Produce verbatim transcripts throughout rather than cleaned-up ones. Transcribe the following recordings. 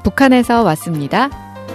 북한에서 왔습니다.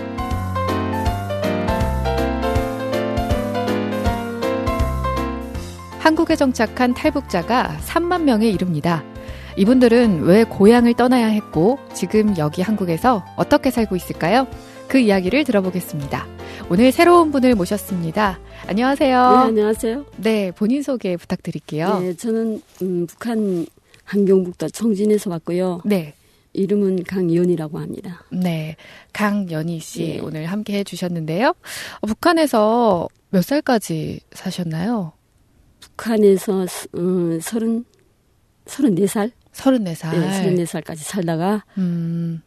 한국에 정착한 탈북자가 삼만 명에 이릅니다. 이분들은 왜 고향을 떠나야 했고 지금 여기 한국에서 어떻게 살고 있을까요? 그 이야기를 들어보겠습니다. 오늘 새로운 분을 모셨습니다. 안녕하세요. 네, 안녕하세요. 네, 본인 소개 부탁드릴게요. 네, 저는 음, 북한 한경북도 청진에서 왔고요. 네. 이름은 강연이라고 합니다. 네, 강연희 씨 네. 오늘 함께 해주셨는데요. 어, 북한에서 몇 살까지 사셨나요? 북한에서 음, 서른, 서른네 살? 서른네 살. 네, 서른네 살까지 살다가, 음.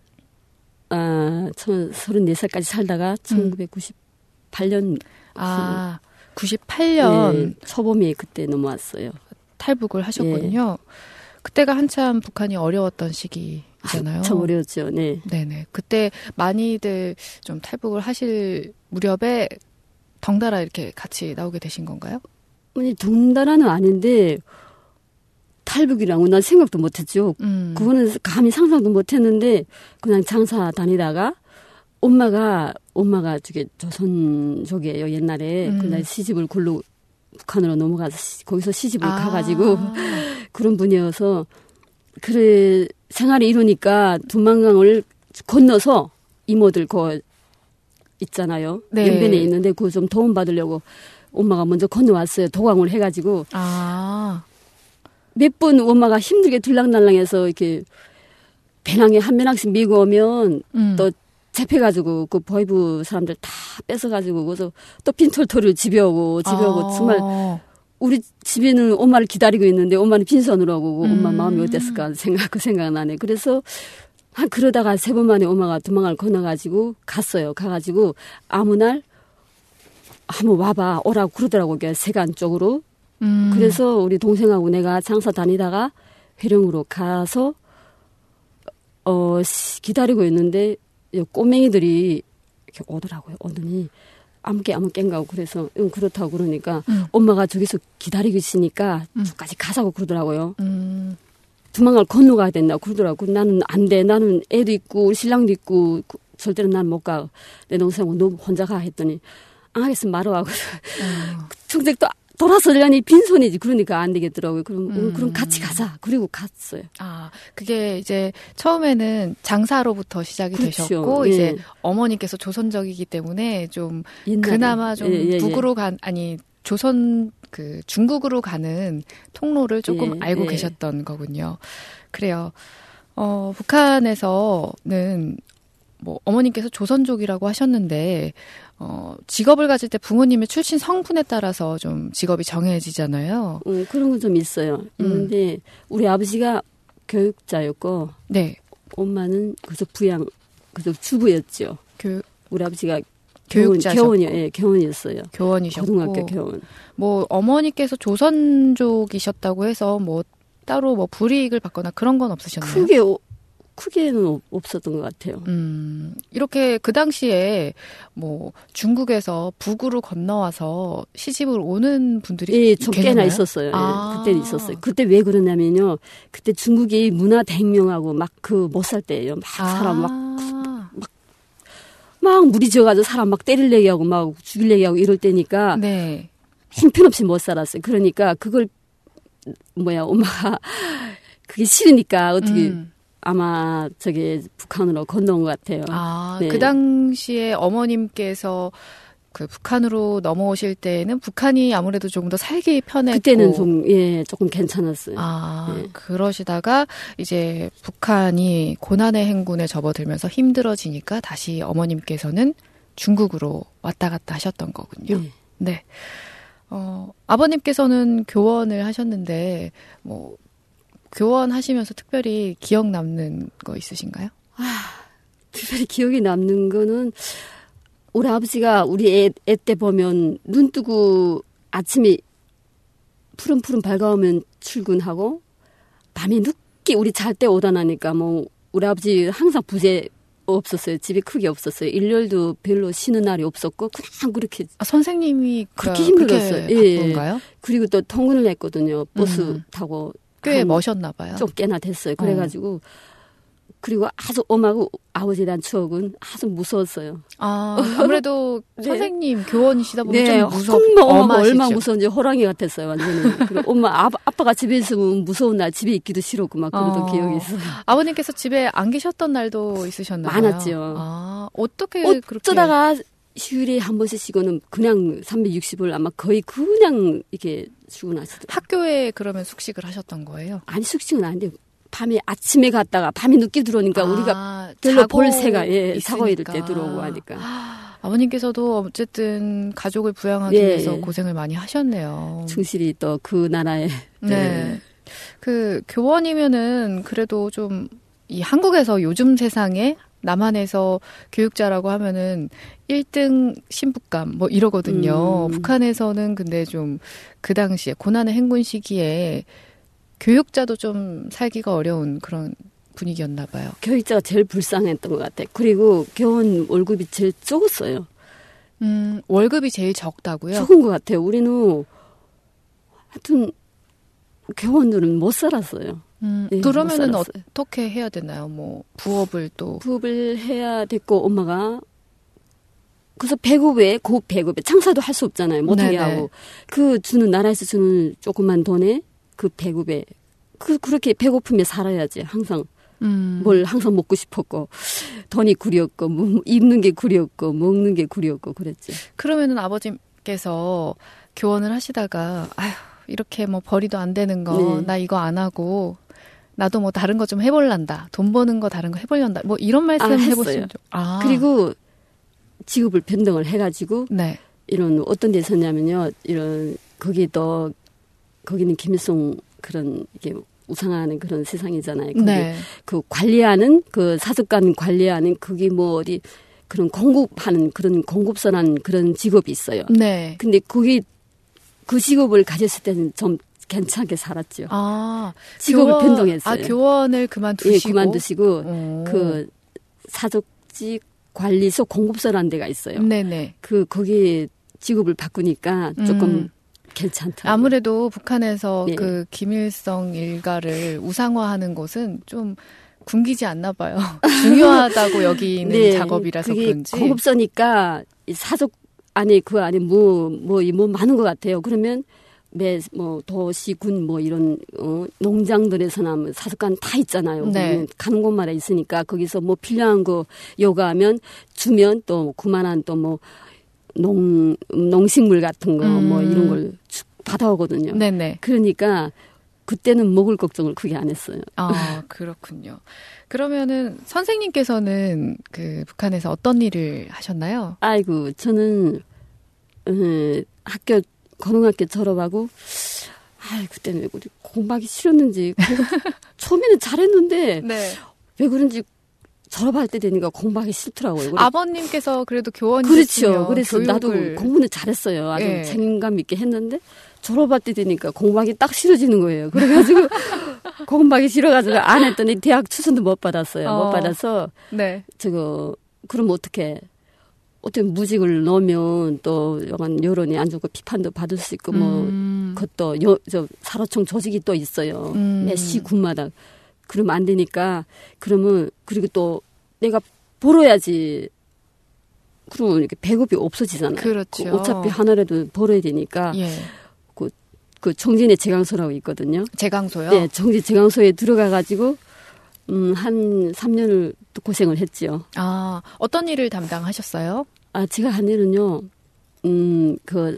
아, 저, 서른네 살까지 살다가 천구백구십팔 년. 아, 구십팔 년. 네, 초봄에 그때 넘어왔어요. 탈북을 하셨거든요. 네. 그때가 한참 북한이 어려웠던 시기잖아요. 참 어려웠죠, 네. 네네. 그때 많이들 좀 탈북을 하실 무렵에 덩달아 이렇게 같이 나오게 되신 건가요? 아니, 덩달아는 아닌데, 탈북이라고 난 생각도 못했죠. 음. 그거는 감히 상상도 못했는데 그냥 장사 다니다가 엄마가 엄마가 저게 조선족이에요 옛날에. 음. 그날 시집을 굴러 북한으로 넘어가서 시, 거기서 시집을 아. 가가지고 그런 분이어서 그래 생활이 이러니까 두만강을 건너서 이모들 거 있잖아요. 네. 연변에 있는데 그거 좀 도움 받으려고 엄마가 먼저 건너왔어요. 도강을 해가지고. 아. 몇 번 엄마가 힘들게 들락날락해서 이렇게 배낭에 한 배낭씩 미고 오면 음. 또 잡혀가지고 그 보이부 사람들 다 뺏어가지고 그래서 또 빈털터를 집에 오고 집에 아. 오고 정말 우리 집에는 엄마를 기다리고 있는데 엄마는 빈손으로 오고 음. 엄마 마음이 어땠을까 생각 그 생각 나네. 그래서 한 그러다가 세 번 만에 엄마가 두만강을 건너가지고 갔어요. 가가지고 아무 날 한번 와봐 오라고 그러더라고 세간 쪽으로. 음. 그래서 우리 동생하고 내가 장사 다니다가 회령으로 가서 어 기다리고 있는데 꼬맹이들이 이렇게 오더라고요. 오더니 아무개 아무개인가고 그래서 응 그렇다고 그러니까 음. 엄마가 저기서 기다리고 있으니까 음. 저까지 가자고 그러더라고요. 음. 두만강을 건너가야 된다고 그러더라고. 나는 안 돼. 나는 애도 있고 신랑도 있고 절대로 난 못 가. 내 동생하고 너 혼자 가 했더니 안 하겠으면 말어 하고 음. 정작 또 돌아서려니 빈손이지. 그러니까 안 되겠더라고요. 그럼, 음. 그럼 같이 가자. 그리고 갔어요. 아, 그게 이제 처음에는 장사로부터 시작이 그렇죠. 되셨고, 예. 이제 어머니께서 조선적이기 때문에 좀, 옛날에. 그나마 좀 예, 예, 북으로 예. 간, 아니, 조선, 그, 중국으로 가는 통로를 조금 예, 알고 예. 계셨던 거군요. 그래요. 어, 북한에서는 뭐, 어머니께서 조선족이라고 하셨는데, 어, 직업을 가질 때 부모님의 출신 성분에 따라서 좀 직업이 정해지잖아요. 음, 그런 건 좀 있어요. 있는데, 음. 우리 아버지가 교육자였고, 네. 엄마는 그저 부양, 그저 주부였죠. 교, 우리 아버지가 교육자셨고. 교원이요, 예, 교원이었어요. 교원이셨고. 고등학교 교원. 뭐, 어머니께서 조선족이셨다고 해서 뭐, 따로 뭐 불이익을 받거나 그런 건 없으셨나요? 크게, 크게는 없었던 것 같아요. 음, 이렇게 그 당시에 뭐 중국에서 북으로 건너와서 시집을 오는 분들이 예, 좀 꽤나 있었어요. 아. 예, 그때 있었어요. 그때 왜 그러냐면요. 그때 중국이 문화대혁명하고 막 그 못 살 때예요. 막 아. 사람 막, 막, 막 무리 지어가지고 사람 막 때릴래기 하고 막 죽일래기 하고 이럴 때니까 네. 형편없이 못 살았어요. 그러니까 그걸 뭐야 엄마가 그게 싫으니까 어떻게 음. 아마 저기 북한으로 건너온 것 같아요. 아, 네. 그 당시에 어머님께서 그 북한으로 넘어오실 때는 북한이 아무래도 조금 더 살기 편했고 그때는 좀 예 조금 괜찮았어요. 아, 예. 그러시다가 이제 북한이 고난의 행군에 접어들면서 힘들어지니까 다시 어머님께서는 중국으로 왔다 갔다 하셨던 거군요. 네. 네. 어, 아버님께서는 교원을 하셨는데 뭐. 교원하시면서 특별히 기억 남는 거 있으신가요? 아, 특별히 기억에 남는 거는 우리 아버지가 우리 애, 애 때 보면 눈 뜨고 아침에 푸른푸른 밝아오면 출근하고 밤에 늦게 우리 잘 때 오다 나니까 뭐 우리 아버지 항상 부재 없었어요. 집이 크게 없었어요. 일요일도 별로 쉬는 날이 없었고 그냥 그렇게 아, 선생님이 그렇게 힘들었어요. 그렇게 바쁜가요? 예. 그리고 또 통근을 했거든요. 버스 음. 타고 꽤 멋있나 봐요. 좀 꽤나 됐어요. 그래가지고 그리고 아주 엄하고 아버지에 대한 추억은 아주 무서웠어요. 아, 아무래도 네. 선생님 교원이시다 보면 네, 좀 무섭, 엄마 얼마나 무서운지 호랑이 같았어요, 완전히. 그리고 엄마, 아, 아빠가 집에 있으면 무서운 날 집에 있기도 싫었고 막 그러던 어. 기억이 있어요. 아버님께서 집에 안 계셨던 날도 있으셨나요? 많았죠. 아, 어떻게 그렇게. 어쩌다가 휴일에 한 번씩 쉬고는 그냥 삼백육십 일 아마 거의 그냥 이렇게 쉬고 나시더라고요. 학교에 그러면 숙식을 하셨던 거예요? 아니, 숙식은 아닌데. 밤에 아침에 갔다가 밤에 늦게 들어오니까 아, 우리가 별로 볼 새가 예, 자고 이럴 때 들어오고 하니까. 아, 아버님께서도 어쨌든 가족을 부양하기 네. 위해서 고생을 많이 하셨네요. 충실히 또 그 나라에. 네. 네. 그 교원이면은 그래도 좀 이 한국에서 요즘 세상에 남한에서 교육자라고 하면은 일 등 신부감 뭐 이러거든요. 음. 북한에서는 근데 좀 그 당시에 고난의 행군 시기에 교육자도 좀 살기가 어려운 그런 분위기였나 봐요. 교육자가 제일 불쌍했던 것 같아요. 그리고 교원 월급이 제일 적었어요. 음, 월급이 제일 적다고요? 적은 것 같아요. 우리는 하여튼 교원들은 못 살았어요. 음, 네, 그러면은 어떻게 해야 되나요? 뭐 부업을 또 부업을 해야 됐고 엄마가 그래서 배급에 그 배급에 장사도 할 수 없잖아요. 못하게 하고 그 주는 나라에서 주는 조그만 돈에 그 배급에 그 그렇게 배고프면 살아야지 항상 음. 뭘 항상 먹고 싶었고 돈이 구렸고 뭐 입는 게 구렸고 먹는 게 구렸고 그랬지. 그러면은 아버님께서 교원을 하시다가 아휴 이렇게 뭐 벌이도 안 되는 거 나 네. 이거 안 하고 나도 뭐 다른 거 좀 해볼란다. 돈 버는 거 다른 거 해보련다. 뭐 이런 말씀 아, 해보시면 좀. 아. 그리고 직업을 변동을 해가지고 네. 이런 어떤 데 섰냐면요. 이런 거기도 거기는 김일성 그런 이게 우상하는 그런 세상이잖아요. 거기 네. 그 관리하는 그 사습관 관리하는 그게 뭐 어디 그런 공급하는 그런 공급선한 그런 직업이 있어요. 네. 근데 거기 그 직업을 가졌을 때는 좀 괜찮게 살았죠. 아, 직업을 교원, 변동했어요. 아, 교원을 그만두시고. 예, 그만두시고 오. 그 사족직 관리소 공급소라는 데가 있어요. 네네. 그 거기 직업을 바꾸니까 조금 음. 괜찮더라고요. 아무래도 북한에서 네. 그 김일성 일가를 우상화하는 것은 좀 굶기지 않나 봐요. 중요하다고 여기는 네. 작업이라서 그게 그런지. 공급소니까 사족 안에 그 안에 뭐 뭐 뭐 많은 것 같아요. 그러면 매 뭐 도시 군 뭐 이런 어, 농장들에서나 뭐 사습관 다 있잖아요. 네. 가는 곳마다 있으니까 거기서 뭐 필요한 거 요구하면 주면 또 그만한 또 뭐 농 농식물 같은 거 뭐 음. 이런 걸 받아오거든요. 네네. 그러니까 그때는 먹을 걱정을 크게 안 했어요. 아 그렇군요. 그러면은 선생님께서는 그 북한에서 어떤 일을 하셨나요? 아이고 저는 어, 학교 고등학교 졸업하고 아 그때는 왜 그리 공부하기 싫었는지 처음에는 잘했는데 네. 왜 그런지 졸업할 때 되니까 공부하기 싫더라고요. 아버님께서 그래도 교원이셨으면 그렇죠. 그래서 교육을... 나도 공부는 잘했어요. 아주 네. 책임감 있게 했는데 졸업할 때 되니까 공부하기 딱 싫어지는 거예요. 그래가지고 공부하기 싫어가지고 안 했더니 대학 추천도 못 받았어요. 어. 못 받아서 네. 저거 그럼 어떻게 어떻게 무직을 넣으면 또 약간 여론이 안 좋고 비판도 받을 수 있고 뭐 음. 그것도 여, 저 사로총 조직이 또 있어요. 음. 매 시군마다. 그러면 안 되니까 그러면 그리고 또 내가 벌어야지. 그러면 이렇게 배급이 없어지잖아요. 그렇죠. 그 어차피 하나라도 벌어야 되니까 예. 그, 그 정진의 제강소라고 있거든요. 제강소요? 네, 정진 제강소에 들어가가지고 음, 한 삼 년을 또 고생을 했죠. 아, 어떤 일을 담당하셨어요? 아, 제가 한 일은요, 음, 그,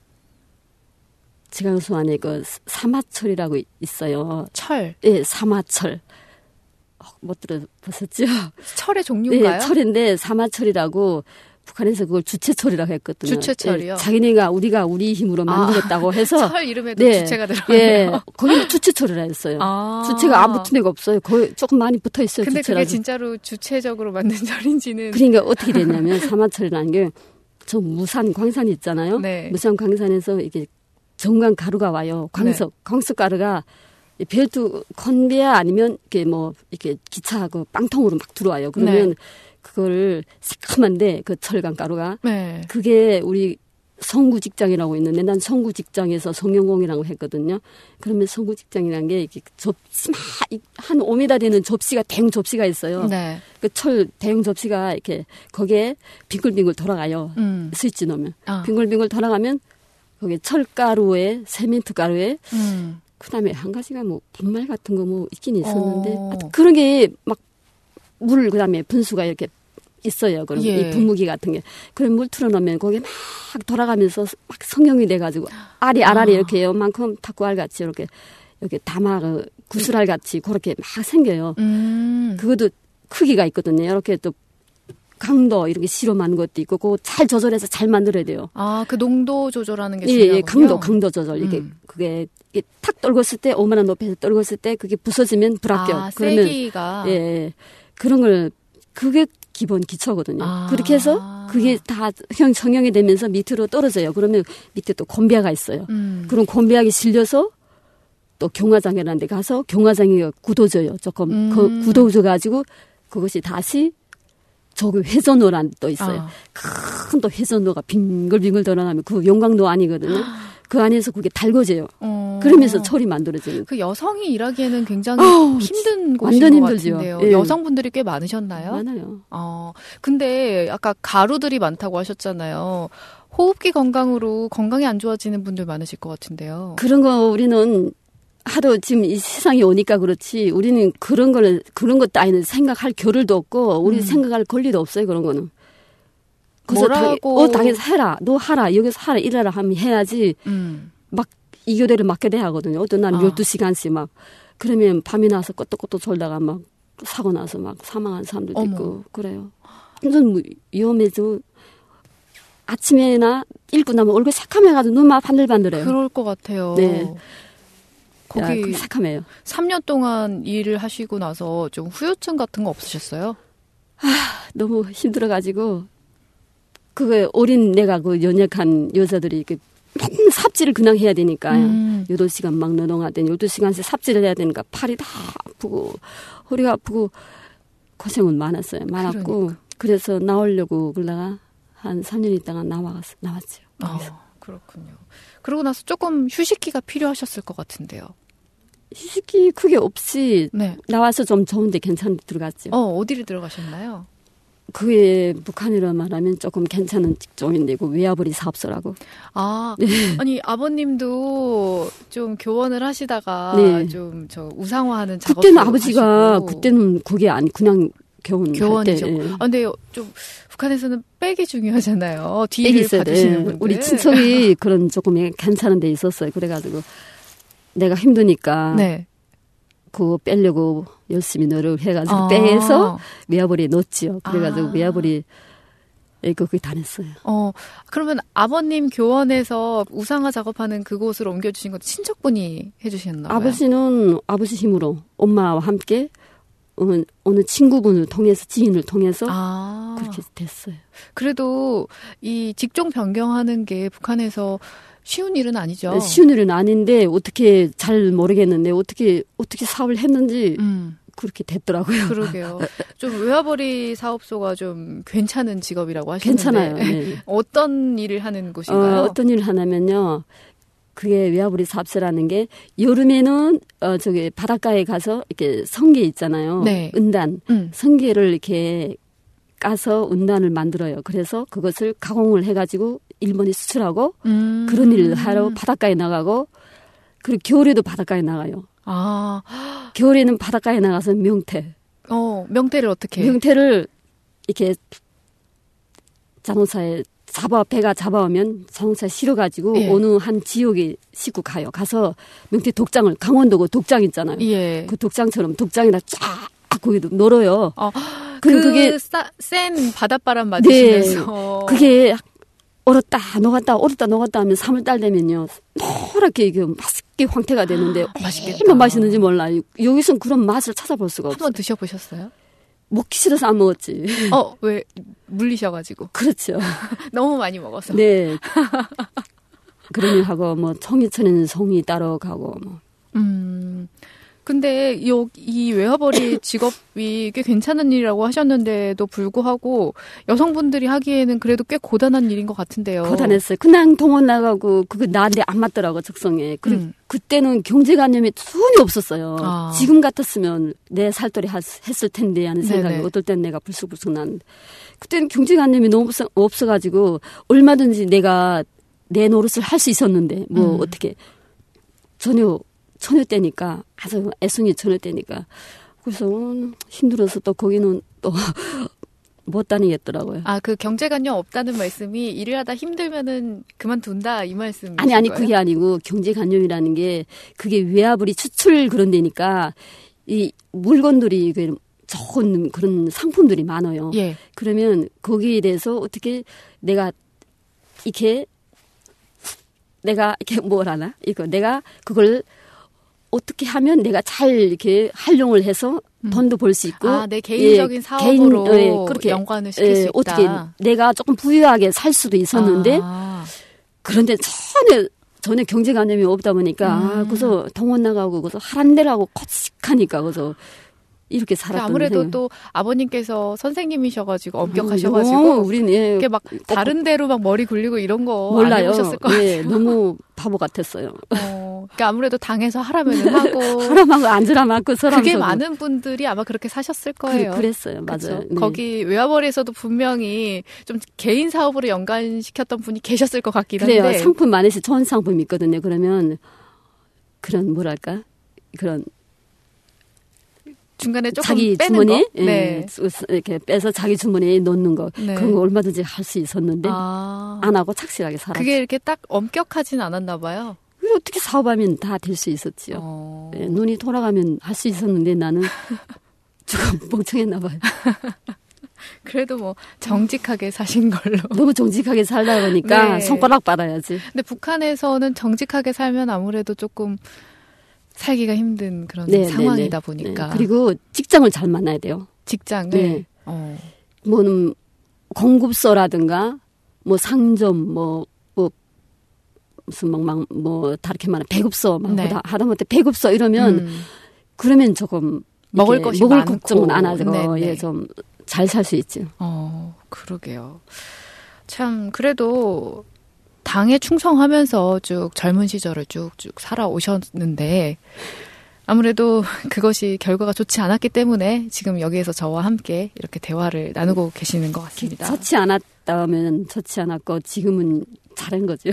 제강소 안에 그 사마철이라고 있어요. 철? 네, 사마철. 어, 못 들어보셨죠? 철의 종류인가요? 네, 철인데 사마철이라고 북한에서 그걸 주체철이라고 했거든요. 주체철이요? 네, 자기네가 우리가 우리 힘으로 만들었다고 아, 해서. 철 이름에도 네, 주체가 들어가네요. 네, 거기는 주체철이라 했어요. 아. 주체가 안 붙은 데가 없어요. 거의 조금 많이 붙어 있어요. 근데 주체라서. 그게 진짜로 주체적으로 만든 철인지는. 그러니까 어떻게 됐냐면 사마철이라는 게 저 무산 광산이 있잖아요. 네. 무산 광산에서 이게 정관 가루가 와요. 광석, 네. 광석 가루가 벨트 컨베야 아니면 이렇게 뭐 이렇게 기차하고 빵통으로 막 들어와요. 그러면 네. 그걸 새카만데 그 철강 가루가 네. 그게 우리 성구 직장이라고 있는데 난 성구 직장에서 성형공이라고 했거든요. 그러면 성구 직장이라는 게 이렇게 접시 한 오 미터 되는 접시가 대형 접시가 있어요. 네. 그 철 대형 접시가 이렇게 거기에 빙글빙글 돌아가요. 음. 스위치 넣으면 아. 빙글빙글 돌아가면 거기에 철가루에 세멘트 가루에 음. 그다음에 한 가지가 뭐 분말 같은 거 뭐 있긴 있었는데 어. 그런 게 막 물 그다음에 분수가 이렇게 있어요. 그럼 예. 이 분무기 같은 게. 그럼 물 틀어놓으면 거기 막 돌아가면서 막 성형이 돼가지고 알이 알알이 아. 이렇게 요만큼 탁구알 같이 이렇게 이렇게 담아 구슬알 같이 그렇게 막 생겨요. 음. 그것도 크기가 있거든요. 이렇게 또 강도 이렇게 실험하는 것도 있고 그거 잘 조절해서 잘 만들어야 돼요. 아, 그 농도 조절하는 게 예, 중요하군요. 예, 강도 강도 조절 이게 음. 그게 이게 탁 떨궜을 때 오만한 높이에서 떨궜을 때 그게 부서지면 불합격. 아, 그러면 세기가 예, 예 그런 걸 그게 기본 기초거든요. 아. 그렇게 해서 그게 다 형 성형이 되면서 밑으로 떨어져요. 그러면 밑에 또 곤비아가 있어요. 음. 그럼 곤비아가 실려서 또 경화장이라는 데 가서 경화장이 굳어져요. 조금 음. 그 굳어져가지고 그것이 다시 저기 회전노란 또 있어요. 아. 큰 또 회전노가 빙글빙글 돌아가면 그 용광로 아니거든요. 그 안에서 그게 달궈져요. 어. 그러면서 철이 만들어져요. 그 여성이 일하기에는 굉장히 어, 힘든 곳인 완전 것 힘들죠. 같은데요. 예. 여성분들이 꽤 많으셨나요? 많아요. 어, 근데 아까 가루들이 많다고 하셨잖아요. 호흡기 건강으로 건강이 안 좋아지는 분들 많으실 것 같은데요. 그런 거 우리는 하도 지금 이 세상이 오니까 그렇지 우리는 그런 거를 그런 것 따위는 생각할 겨를도 없고 우리 음. 생각할 권리도 없어요. 그런 거는. 뭐라고? 어, 당연히 해라. 너 하라. 여기서 하라. 일하라 하면 해야지. 음. 막 이 교대를 맡게 돼 하거든요. 어떤 날은 아. 열두 시간씩 막. 그러면 밤이 나서 껐떡껐떡 졸다가 막 사고 나서 막 사망한 사람들도 어머. 있고 그래요. 완전 위험해서 아침에나 읽고 나면 얼굴 새카매가지고 눈 막 반들반들해요. 그럴 것 같아요. 네. 거기 야, 새카매요. 삼 년 동안 일을 하시고 나서 좀 후유증 같은 거 없으셨어요? 아, 너무 힘들어가지고 그게 어린 내가 그 연약한 여자들이 이렇게 맨날 삽질을 그냥 해야 되니까 음. 여덟 시간 막 노동하더니 열두 시간씩 삽질을 해야 되니까 팔이 다 아프고 허리가 아프고 고생은 많았어요. 많았고 그러니까. 그래서 나오려고 그러다가 한 삼 년 있다가 나와갔어, 나왔죠. 아, 그렇군요. 그러고 나서 조금 휴식기가 필요하셨을 것 같은데요. 휴식기 크게 없이 네. 나와서 좀 좋은데 괜찮은 데 들어갔죠. 어, 어디를 들어가셨나요? 그게 북한으로 말하면 조금 괜찮은 직종인데 그 외화벌이 사업소라고. 아, 네. 아니 아버님도 좀 교원을 하시다가 네. 좀 저 우상화하는 작업을 그때는 아버지가 하시고. 그때는 그게 아니 그냥 교원 교원이죠. 네. 아, 근데 좀 북한에서는 백이 중요하잖아요. 뒤를 봐주시는 네. 분들. 우리 친척이 그런 조금 괜찮은 데 있었어요. 그래가지고 내가 힘드니까. 네. 그거 빼려고 열심히 노력해가지고 아. 빼서 외화벌이에 넣었지요. 그래가지고 아. 외화벌이 그게 다녔어요. 어, 그러면 아버님 교원에서 우상화 작업하는 그곳으로 옮겨주신 건 친척분이 해주셨나 봐요? 아버지는 아버지 힘으로 엄마와 함께 어느, 어느 친구분을 통해서 지인을 통해서 아. 그렇게 됐어요. 그래도 이 직종 변경하는 게 북한에서 쉬운 일은 아니죠. 쉬운 일은 아닌데 어떻게 잘 모르겠는데 어떻게 어떻게 사업을 했는지 음. 그렇게 됐더라고요. 그러게요. 좀 외화벌이 사업소가 좀 괜찮은 직업이라고 하시는데 괜찮아요. 네. 어떤 일을 하는 곳인가요? 어, 어떤 일을 하냐면요. 그게 외화벌이 사업소라는 게 여름에는 어, 저기 바닷가에 가서 이렇게 성게 있잖아요. 네. 은단 음. 성게를 이렇게 까서 은단을 만들어요. 그래서 그것을 가공을 해가지고 일본에 수출하고 음. 그런 일을 하러 바닷가에 나가고 그리고 겨울에도 바닷가에 나가요. 아 겨울에는 바닷가에 나가서 명태. 어 명태를 어떻게? 명태를 이렇게 자동차에 잡아 배가 잡아오면 자동차에 실어가지고 예. 어느 한 지역에 싣고 가요. 가서 명태 독장을 강원도고 독장 있잖아요. 예. 그 독장처럼 독장에다 쫙 거기도 놀어요. 어, 그 그게 싸, 센 바닷바람 맞으시면서 네, 그게 얼었다 녹았다 얼었다 녹았다 하면 삼월달 되면요 노랗게 이게 맛있게 황태가 되는데 맛있겠다. 얼마나 맛있는지 몰라요. 여기서는 그런 맛을 찾아볼 수가 없어요. 한번 드셔보셨어요? 먹기 싫어서 안 먹었지. 어, 왜 물리셔가지고? 그렇죠. 너무 많이 먹어서. 네. 그런 일 하고 뭐 청이천에는 송이 따러 가고 뭐. 음. 근데 이, 이 외화벌이 직업이 꽤 괜찮은 일이라고 하셨는데도 불구하고 여성분들이 하기에는 그래도 꽤 고단한 일인 것 같은데요. 고단했어요. 그냥 동원 나가고 그거 나한테 안 맞더라고 적성에. 그리고 음. 그때는 경제관념이 전혀 없었어요. 아. 지금 같았으면 내 살돌이 했을 텐데 하는 생각이 네네. 어떨 땐 내가 불쑥불쑥 나는데 그때는 경제관념이 너무 없어, 없어가지고 얼마든지 내가 내 노릇을 할 수 있었는데 뭐 음. 어떻게 전혀 처녀 때니까 아주 애송이 처녀 때니까 그래서 음, 힘들어서 또 거기는 또 못 다니겠더라고요. 아, 그 경제관념 없다는 말씀이 일을 하다 힘들면은 그만둔다 이 말씀이신 아니 아니 거예요? 그게 아니고 경제관념이라는 게 그게 외화불이 추출 그런 데니까 이 물건들이 좋은 그런 상품들이 많아요. 예. 그러면 거기에 대해서 어떻게 내가 이렇게 내가 이렇게 뭘 하나 이거 내가 그걸 어떻게 하면 내가 잘 이렇게 활용을 해서 음. 돈도 벌 수 있고. 아, 내 개인적인 예, 사업으로 개인, 예, 그렇게 연관을 시킬 예, 수 있다. 어떻게 내가 조금 부유하게 살 수도 있었는데 아. 그런데 전혀 전혀 경제관념이 없다 보니까 음. 아, 그래서 동원 나가고 그래서 하란 대로 하고 코직하니까 그래서 이렇게 살았던 아무래도 생각. 또 아버님께서 선생님이셔가지고 엄격하셔가지고 음, 우린 예, 이렇게 막 다른 데로 막 머리 굴리고 이런 거 몰라요. 안 해보셨을 것 같아요. 예, 너무 바보 같았어요. 어, 그러니까 아무래도 당에서 하라면은 하고 하라면 앉으라 맞고 서라면서 그게 많은 분들이 아마 그렇게 사셨을 거예요. 그, 그랬어요, 맞아요. 네. 거기 외화벌이에서도 분명히 좀 개인 사업으로 연관시켰던 분이 계셨을 것 같긴 한데. 그래요. 상품 안에서 좋은 상품이 있거든요. 그러면 그런 뭐랄까 그런. 중간에 조금 자기 빼는 주머니 거? 네. 이렇게 빼서 자기 주머니에 넣는 거 네. 그런 거 얼마든지 할 수 있었는데 아. 안 하고 착실하게 살았죠. 그게 이렇게 딱 엄격하진 않았나 봐요. 어떻게 사업하면 다 될 수 있었지요. 어. 네, 눈이 돌아가면 할 수 있었는데 나는 조금 멍청했나 봐요. 그래도 뭐 정직하게 사신 걸로. 너무 정직하게 살다 보니까 네. 손가락 빨아야지. 근데 북한에서는 정직하게 살면 아무래도 조금 살기가 힘든 그런 네, 상황이다 네, 보니까. 네. 그리고 직장을 잘 만나야 돼요. 직장을? 네. 어. 뭐는 공급소라든가 뭐 상점 뭐, 뭐 무슨 막, 막 뭐 다르게 말하면 배급소 막 네. 하다못해 배급소 이러면 음. 그러면 조금 먹을 것이 먹을 많고. 걱정은 안 하죠. 예, 좀 잘 살 수 있죠. 어, 그러게요. 참 그래도 당에 충성하면서 쭉 젊은 시절을 쭉쭉 살아오셨는데 아무래도 그것이 결과가 좋지 않았기 때문에 지금 여기에서 저와 함께 이렇게 대화를 나누고 계시는 것 같습니다. 좋지 않았다면 좋지 않았고 지금은 잘한 거죠.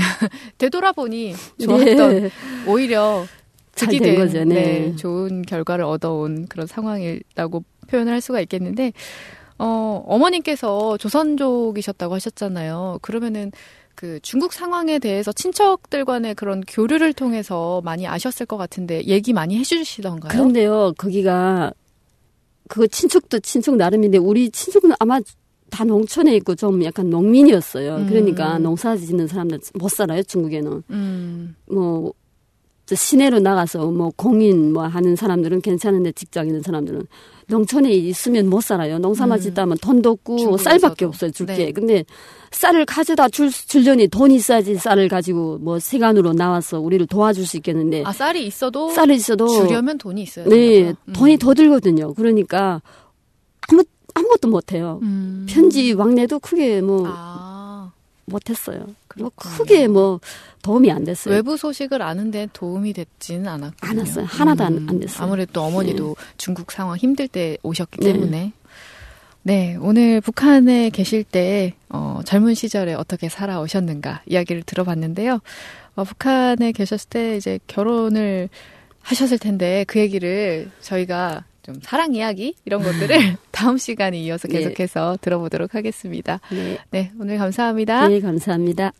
되돌아보니 좋았던 네. 오히려 잘 된 거죠. 네. 네, 좋은 결과를 얻어온 그런 상황이라고 표현을 할 수가 있겠는데 어, 어머님께서 조선족이셨다고 하셨잖아요. 그러면은 그 중국 상황에 대해서 친척들 간의 그런 교류를 통해서 많이 아셨을 것 같은데 얘기 많이 해주시던가요? 그런데요, 거기가 그거 친척도 친척 나름인데 우리 친척은 아마 다 농촌에 있고 좀 약간 농민이었어요. 음. 그러니까 농사 짓는 사람들 못 살아요, 중국에는. 음. 뭐 시내로 나가서 뭐 공인 뭐 하는 사람들은 괜찮은데 직장 있는 사람들은 농촌에 있으면 못 살아요. 농사만 짓다면 돈도 없고 쌀밖에 없어요, 줄게. 네. 근데 쌀을 가져다 줄, 줄려니 돈이 있어야지 쌀을 가지고 뭐 세간으로 나와서 우리를 도와줄 수 있겠는데. 아, 쌀이 있어도? 쌀이 있어도. 주려면 돈이 있어야 네. 음. 돈이 더 들거든요. 그러니까 아무, 아무것도 못해요. 음. 편지 왕래도 크게 뭐. 아. 못했어요. 뭐 크게 뭐 도움이 안 됐어요. 외부 소식을 아는데 도움이 됐지는 않았군요. 안 왔어요. 하나도 음, 안 됐어요. 아무래도 어머니도 네. 중국 상황 힘들 때 오셨기 때문에. 네, 네 오늘 북한에 계실 때 어, 젊은 시절에 어떻게 살아오셨는가 이야기를 들어봤는데요. 어, 북한에 계셨을 때 이제 결혼을 하셨을 텐데 그 얘기를 저희가 좀 사랑 이야기 이런 것들을 다음 시간에 이어서 계속해서 네. 들어보도록 하겠습니다. 네. 네, 오늘 감사합니다. 네, 감사합니다.